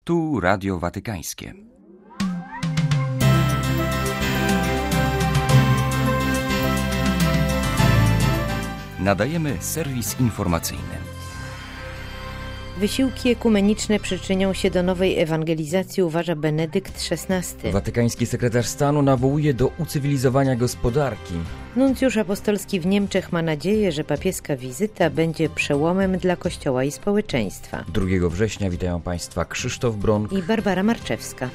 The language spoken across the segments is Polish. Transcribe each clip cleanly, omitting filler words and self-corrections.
Tu Radio Watykańskie. Nadajemy serwis informacyjny. Wysiłki ekumeniczne przyczynią się do nowej ewangelizacji, uważa Benedykt XVI. Watykański sekretarz stanu nawołuje do ucywilizowania gospodarki. Nuncjusz apostolski w Niemczech ma nadzieję, że papieska wizyta będzie przełomem dla Kościoła i społeczeństwa. 2 września witają Państwa Krzysztof Bronk i Barbara Marczewska.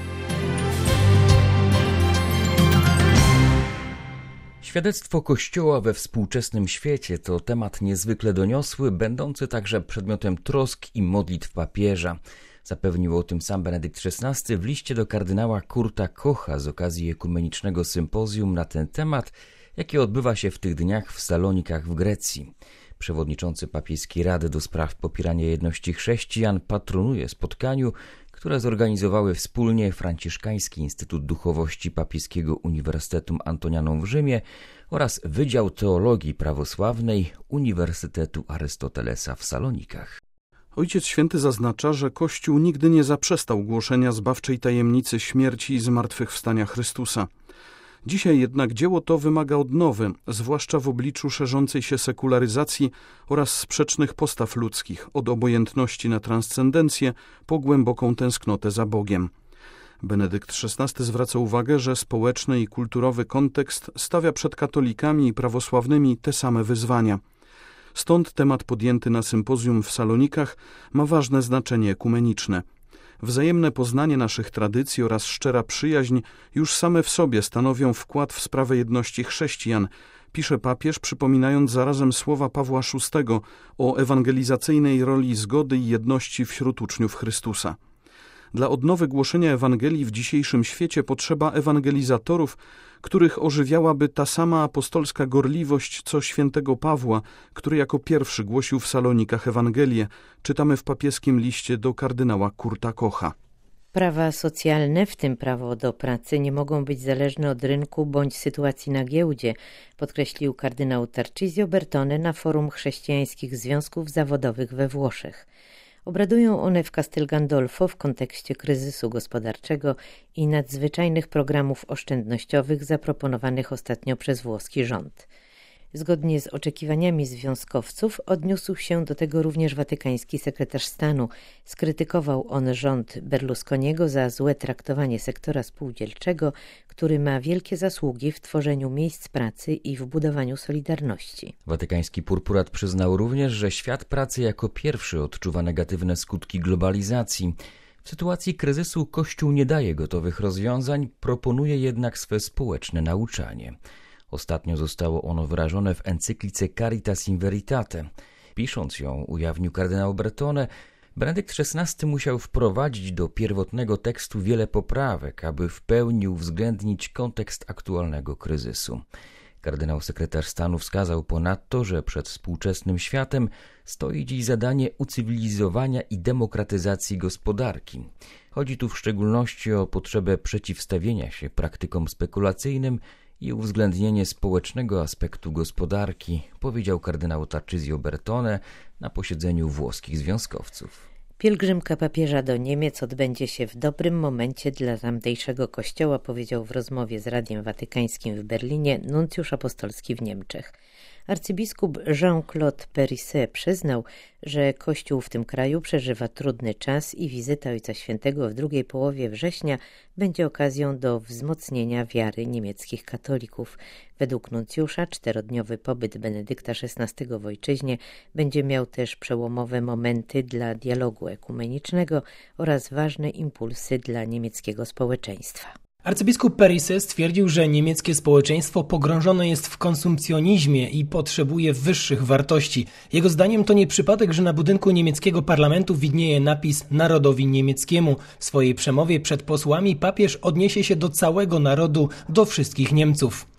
Świadectwo Kościoła we współczesnym świecie to temat niezwykle doniosły, będący także przedmiotem trosk i modlitw papieża. Zapewnił o tym sam Benedykt XVI w liście do kardynała Kurta Kocha z okazji ekumenicznego sympozjum na ten temat, jakie odbywa się w tych dniach w Salonikach w Grecji. Przewodniczący Papieskiej Rady do spraw popierania jedności chrześcijan patronuje spotkaniu, które zorganizowały wspólnie Franciszkański Instytut Duchowości Papieskiego Uniwersytetum Antonianum w Rzymie oraz Wydział Teologii Prawosławnej Uniwersytetu Arystotelesa w Salonikach. Ojciec Święty zaznacza, że Kościół nigdy nie zaprzestał głoszenia zbawczej tajemnicy śmierci i zmartwychwstania Chrystusa. Dzisiaj jednak dzieło to wymaga odnowy, zwłaszcza w obliczu szerzącej się sekularyzacji oraz sprzecznych postaw ludzkich, od obojętności na transcendencję po głęboką tęsknotę za Bogiem. Benedykt XVI zwraca uwagę, że społeczny i kulturowy kontekst stawia przed katolikami i prawosławnymi te same wyzwania. Stąd temat podjęty na sympozjum w Salonikach ma ważne znaczenie ekumeniczne. Wzajemne poznanie naszych tradycji oraz szczera przyjaźń już same w sobie stanowią wkład w sprawę jedności chrześcijan, pisze papież, przypominając zarazem słowa Pawła VI o ewangelizacyjnej roli zgody i jedności wśród uczniów Chrystusa. Dla odnowy głoszenia Ewangelii w dzisiejszym świecie potrzeba ewangelizatorów, których ożywiałaby ta sama apostolska gorliwość co świętego Pawła, który jako pierwszy głosił w Salonikach Ewangelię, czytamy w papieskim liście do kardynała Kurta Kocha. Prawa socjalne, w tym prawo do pracy, nie mogą być zależne od rynku bądź sytuacji na giełdzie, podkreślił kardynał Tarcisio Bertone na forum chrześcijańskich związków zawodowych we Włoszech. Obradują one w Castel Gandolfo w kontekście kryzysu gospodarczego i nadzwyczajnych programów oszczędnościowych zaproponowanych ostatnio przez włoski rząd. Zgodnie z oczekiwaniami związkowców odniósł się do tego również watykański sekretarz stanu. Skrytykował on rząd Berlusconiego za złe traktowanie sektora spółdzielczego, który ma wielkie zasługi w tworzeniu miejsc pracy i w budowaniu solidarności. Watykański purpurat przyznał również, że świat pracy jako pierwszy odczuwa negatywne skutki globalizacji. W sytuacji kryzysu Kościół nie daje gotowych rozwiązań, proponuje jednak swe społeczne nauczanie. Ostatnio zostało ono wyrażone w encyklice Caritas in Veritate. Pisząc ją, ujawnił kardynał Bertone, Benedykt XVI musiał wprowadzić do pierwotnego tekstu wiele poprawek, aby w pełni uwzględnić kontekst aktualnego kryzysu. Kardynał sekretarz stanu wskazał ponadto, że przed współczesnym światem stoi dziś zadanie ucywilizowania i demokratyzacji gospodarki. Chodzi tu w szczególności o potrzebę przeciwstawienia się praktykom spekulacyjnym i uwzględnienie społecznego aspektu gospodarki, powiedział kardynał Tarcisio Bertone na posiedzeniu włoskich związkowców. Pielgrzymka papieża do Niemiec odbędzie się w dobrym momencie dla tamtejszego kościoła, powiedział w rozmowie z Radiem Watykańskim w Berlinie nuncjusz apostolski w Niemczech. Arcybiskup Jean-Claude Périsset przyznał, że Kościół w tym kraju przeżywa trudny czas i wizyta Ojca Świętego w drugiej połowie września będzie okazją do wzmocnienia wiary niemieckich katolików. Według nuncjusza 4-dniowy pobyt Benedykta XVI w ojczyźnie będzie miał też przełomowe momenty dla dialogu ekumenicznego oraz ważne impulsy dla niemieckiego społeczeństwa. Arcybiskup Périsset stwierdził, że niemieckie społeczeństwo pogrążone jest w konsumpcjonizmie i potrzebuje wyższych wartości. Jego zdaniem to nie przypadek, że na budynku niemieckiego parlamentu widnieje napis Narodowi Niemieckiemu. W swojej przemowie przed posłami papież odniesie się do całego narodu, do wszystkich Niemców.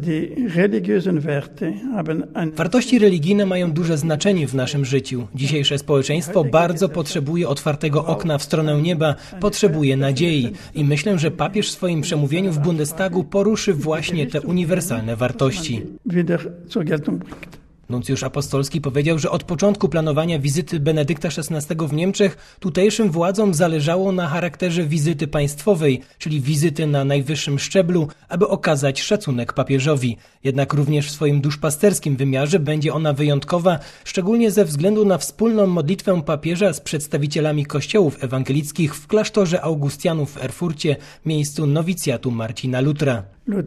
Wartości religijne mają duże znaczenie w naszym życiu. Dzisiejsze społeczeństwo bardzo potrzebuje otwartego okna w stronę nieba, potrzebuje nadziei. I myślę, że papież w swoim przemówieniu w Bundestagu poruszy właśnie te uniwersalne wartości. Nuncjusz apostolski powiedział, że od początku planowania wizyty Benedykta XVI w Niemczech tutejszym władzom zależało na charakterze wizyty państwowej, czyli wizyty na najwyższym szczeblu, aby okazać szacunek papieżowi. Jednak również w swoim duszpasterskim wymiarze będzie ona wyjątkowa, szczególnie ze względu na wspólną modlitwę papieża z przedstawicielami kościołów ewangelickich w klasztorze Augustianów w Erfurcie, miejscu nowicjatu Marcina Lutra.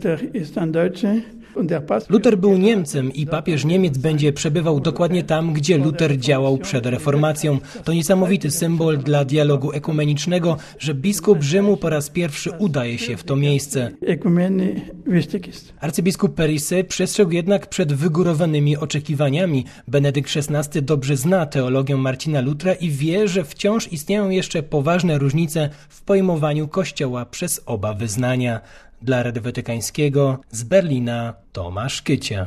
Luther był Niemcem i papież Niemiec będzie przebywał dokładnie tam, gdzie Luther działał przed reformacją. To niesamowity symbol dla dialogu ekumenicznego, że biskup Rzymu po raz pierwszy udaje się w to miejsce. Arcybiskup Perisy przestrzegł jednak przed wygórowanymi oczekiwaniami. Benedykt XVI dobrze zna teologię Marcina Lutra i wie, że wciąż istnieją jeszcze poważne różnice w pojmowaniu Kościoła przez oba wyznania. Dla Radia Watykańskiego z Berlina Tomasz Kycia.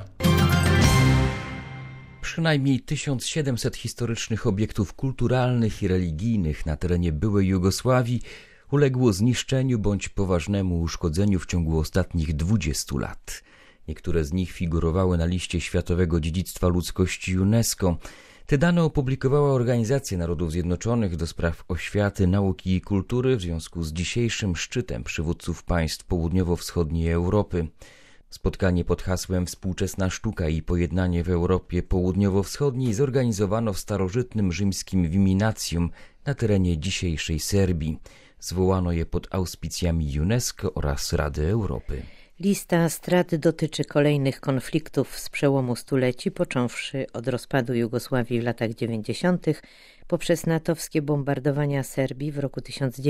Przynajmniej 1700 historycznych obiektów kulturalnych i religijnych na terenie byłej Jugosławii uległo zniszczeniu bądź poważnemu uszkodzeniu w ciągu ostatnich 20 lat. Niektóre z nich figurowały na liście Światowego Dziedzictwa Ludzkości UNESCO. Te dane opublikowała Organizacja Narodów Zjednoczonych do spraw oświaty, nauki i kultury w związku z dzisiejszym szczytem przywódców państw południowo-wschodniej Europy. Spotkanie pod hasłem Współczesna sztuka i pojednanie w Europie Południowo-Wschodniej zorganizowano w starożytnym rzymskim Viminatium na terenie dzisiejszej Serbii. Zwołano je pod auspicjami UNESCO oraz Rady Europy. Lista strat dotyczy kolejnych konfliktów z przełomu stuleci, począwszy od rozpadu Jugosławii w latach 90., poprzez natowskie bombardowania Serbii w roku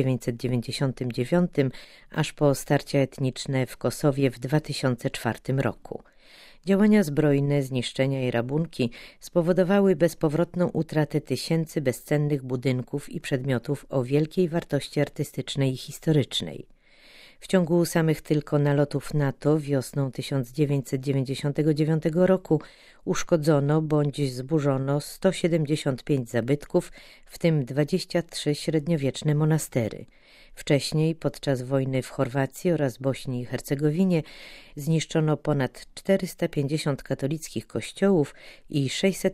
1999, aż po starcia etniczne w Kosowie w 2004 roku. Działania zbrojne, zniszczenia i rabunki spowodowały bezpowrotną utratę tysięcy bezcennych budynków i przedmiotów o wielkiej wartości artystycznej i historycznej. W ciągu samych tylko nalotów NATO wiosną 1999 roku uszkodzono bądź zburzono 175 zabytków, w tym 23 średniowieczne monastery. Wcześniej, podczas wojny w Chorwacji oraz Bośni i Hercegowinie, zniszczono ponad 450 katolickich kościołów i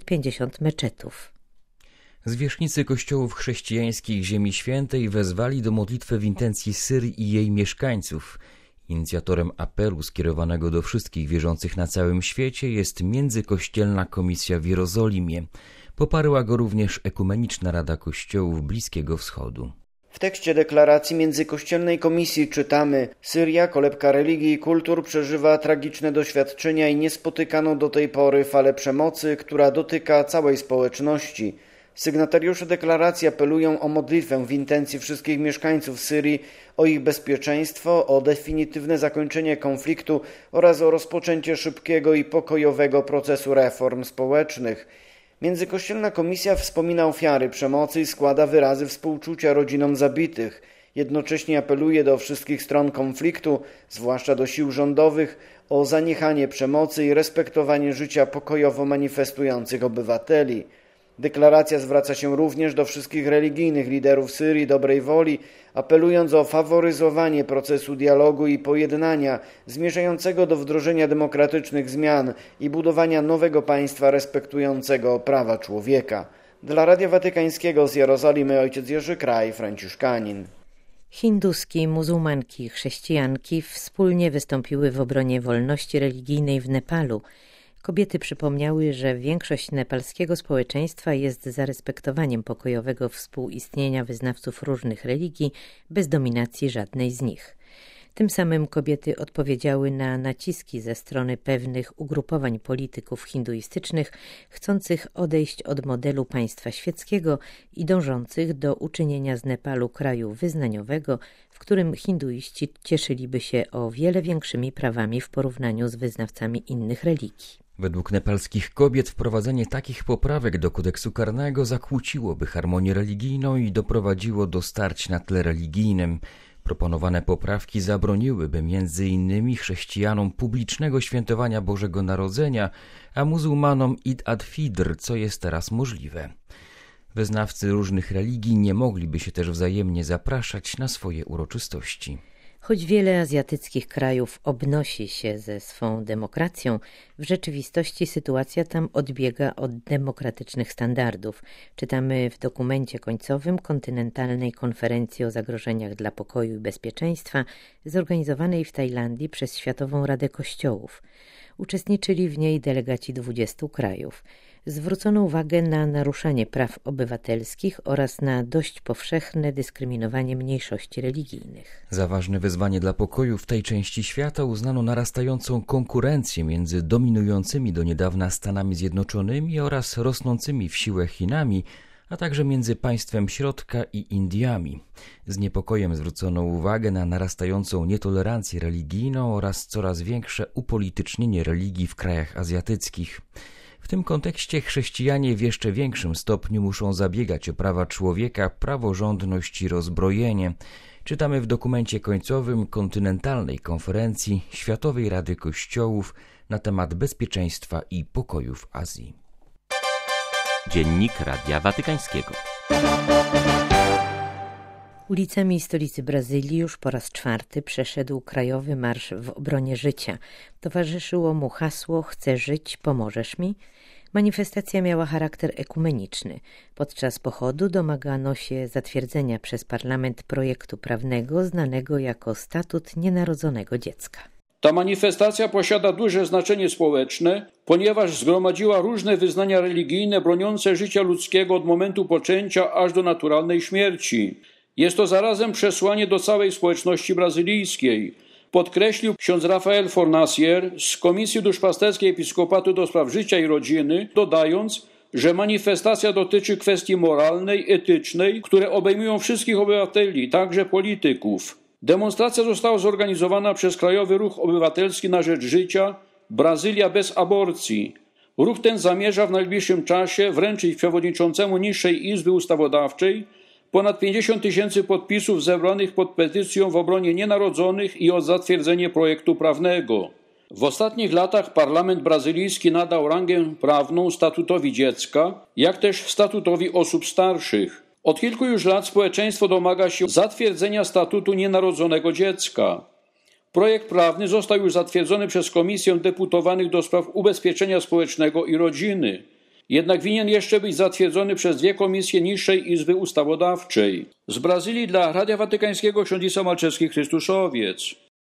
650 meczetów. Zwierzchnicy kościołów chrześcijańskich Ziemi Świętej wezwali do modlitwy w intencji Syrii i jej mieszkańców. Inicjatorem apelu skierowanego do wszystkich wierzących na całym świecie jest Międzykościelna Komisja w Jerozolimie. Poparła go również Ekumeniczna Rada Kościołów Bliskiego Wschodu. W tekście deklaracji Międzykościelnej Komisji czytamy: Syria, kolebka religii i kultur, przeżywa tragiczne doświadczenia i niespotykaną do tej pory falę przemocy, która dotyka całej społeczności. Sygnatariusze deklaracji apelują o modlitwę w intencji wszystkich mieszkańców Syrii, o ich bezpieczeństwo, o definitywne zakończenie konfliktu oraz o rozpoczęcie szybkiego i pokojowego procesu reform społecznych. Międzykościelna Komisja wspomina ofiary przemocy i składa wyrazy współczucia rodzinom zabitych. Jednocześnie apeluje do wszystkich stron konfliktu, zwłaszcza do sił rządowych, o zaniechanie przemocy i respektowanie życia pokojowo manifestujących obywateli. Deklaracja zwraca się również do wszystkich religijnych liderów Syrii dobrej woli, apelując o faworyzowanie procesu dialogu i pojednania zmierzającego do wdrożenia demokratycznych zmian i budowania nowego państwa respektującego prawa człowieka. Dla Radia Watykańskiego z Jerozolimy ojciec Jerzy Kraj, franciszkanin. Hinduski, muzułmanki i chrześcijanki wspólnie wystąpiły w obronie wolności religijnej w Nepalu. Kobiety przypomniały, że większość nepalskiego społeczeństwa jest za respektowaniem pokojowego współistnienia wyznawców różnych religii bez dominacji żadnej z nich. Tym samym kobiety odpowiedziały na naciski ze strony pewnych ugrupowań polityków hinduistycznych chcących odejść od modelu państwa świeckiego i dążących do uczynienia z Nepalu kraju wyznaniowego, w którym hinduiści cieszyliby się o wiele większymi prawami w porównaniu z wyznawcami innych religii. Według nepalskich kobiet wprowadzenie takich poprawek do kodeksu karnego zakłóciłoby harmonię religijną i doprowadziło do starć na tle religijnym. Proponowane poprawki zabroniłyby m.in. chrześcijanom publicznego świętowania Bożego Narodzenia, a muzułmanom Id al-Fitr, co jest teraz możliwe. Wyznawcy różnych religii nie mogliby się też wzajemnie zapraszać na swoje uroczystości. Choć wiele azjatyckich krajów obnosi się ze swą demokracją, w rzeczywistości sytuacja tam odbiega od demokratycznych standardów. Czytamy w dokumencie końcowym Kontynentalnej Konferencji o zagrożeniach dla pokoju i bezpieczeństwa zorganizowanej w Tajlandii przez Światową Radę Kościołów. Uczestniczyli w niej delegaci 20 krajów. Zwrócono uwagę na naruszanie praw obywatelskich oraz na dość powszechne dyskryminowanie mniejszości religijnych. Za ważne wyzwanie dla pokoju w tej części świata uznano narastającą konkurencję między dominującymi do niedawna Stanami Zjednoczonymi oraz rosnącymi w siłę Chinami, a także między państwem środka i Indiami. Z niepokojem zwrócono uwagę na narastającą nietolerancję religijną oraz coraz większe upolitycznienie religii w krajach azjatyckich. W tym kontekście chrześcijanie w jeszcze większym stopniu muszą zabiegać o prawa człowieka, praworządność i rozbrojenie. Czytamy w dokumencie końcowym Kontynentalnej Konferencji Światowej Rady Kościołów na temat bezpieczeństwa i pokoju w Azji. Dziennik Radia Watykańskiego. Ulicami stolicy Brazylii już po raz 4 przeszedł Krajowy Marsz w obronie życia. Towarzyszyło mu hasło „Chcę żyć, pomożesz mi?”. Manifestacja miała charakter ekumeniczny. Podczas pochodu domagano się zatwierdzenia przez parlament projektu prawnego znanego jako Statut Nienarodzonego Dziecka. Ta manifestacja posiada duże znaczenie społeczne, ponieważ zgromadziła różne wyznania religijne broniące życia ludzkiego od momentu poczęcia aż do naturalnej śmierci. Jest to zarazem przesłanie do całej społeczności brazylijskiej, podkreślił ksiądz Rafael Fornasier z Komisji Duszpasterskiej Episkopatu do Spraw Życia i Rodziny, dodając, że manifestacja dotyczy kwestii moralnej, etycznej, które obejmują wszystkich obywateli, także polityków. Demonstracja została zorganizowana przez Krajowy Ruch Obywatelski na Rzecz Życia Brazylia bez aborcji. Ruch ten zamierza w najbliższym czasie wręczyć przewodniczącemu niższej Izby Ustawodawczej ponad 50 000 podpisów zebranych pod petycją w obronie nienarodzonych i o zatwierdzenie projektu prawnego. W ostatnich latach parlament brazylijski nadał rangę prawną statutowi dziecka, jak też statutowi osób starszych. Od kilku już lat społeczeństwo domaga się zatwierdzenia statutu nienarodzonego dziecka. Projekt prawny został już zatwierdzony przez Komisję Deputowanych do Spraw Ubezpieczenia Społecznego i Rodziny. Jednak winien jeszcze być zatwierdzony przez 2 komisje niższej Izby Ustawodawczej. Z Brazylii dla Radia Watykańskiego ksiądz Isa Malczewski, Chrystuszowiec.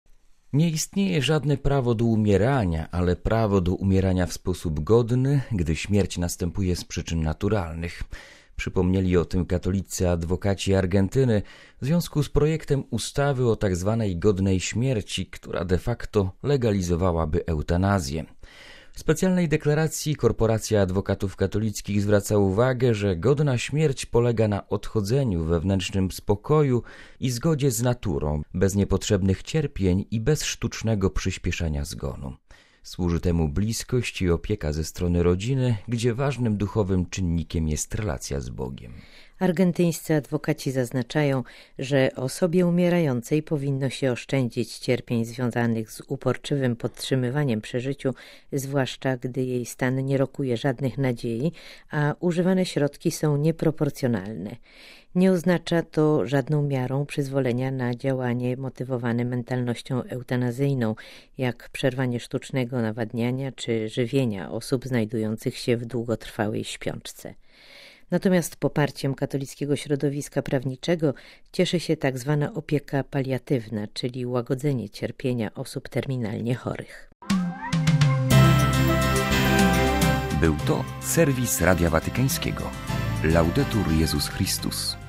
Nie istnieje żadne prawo do umierania, ale prawo do umierania w sposób godny, gdy śmierć następuje z przyczyn naturalnych. Przypomnieli o tym katolicy adwokaci Argentyny w związku z projektem ustawy o tzw. godnej śmierci, która de facto legalizowałaby eutanazję. W specjalnej deklaracji Korporacja Adwokatów Katolickich zwraca uwagę, że godna śmierć polega na odchodzeniu w wewnętrznym spokoju i zgodzie z naturą, bez niepotrzebnych cierpień i bez sztucznego przyspieszania zgonu. Służy temu bliskość i opieka ze strony rodziny, gdzie ważnym duchowym czynnikiem jest relacja z Bogiem. Argentyńscy adwokaci zaznaczają, że osobie umierającej powinno się oszczędzić cierpień związanych z uporczywym podtrzymywaniem przy życiu, zwłaszcza gdy jej stan nie rokuje żadnych nadziei, a używane środki są nieproporcjonalne. Nie oznacza to żadną miarą przyzwolenia na działanie motywowane mentalnością eutanazyjną, jak przerwanie sztucznego nawadniania czy żywienia osób znajdujących się w długotrwałej śpiączce. Natomiast poparciem katolickiego środowiska prawniczego cieszy się tzw. opieka paliatywna, czyli łagodzenie cierpienia osób terminalnie chorych. Był to serwis Radia Watykańskiego. Laudetur Jezus Chrystus.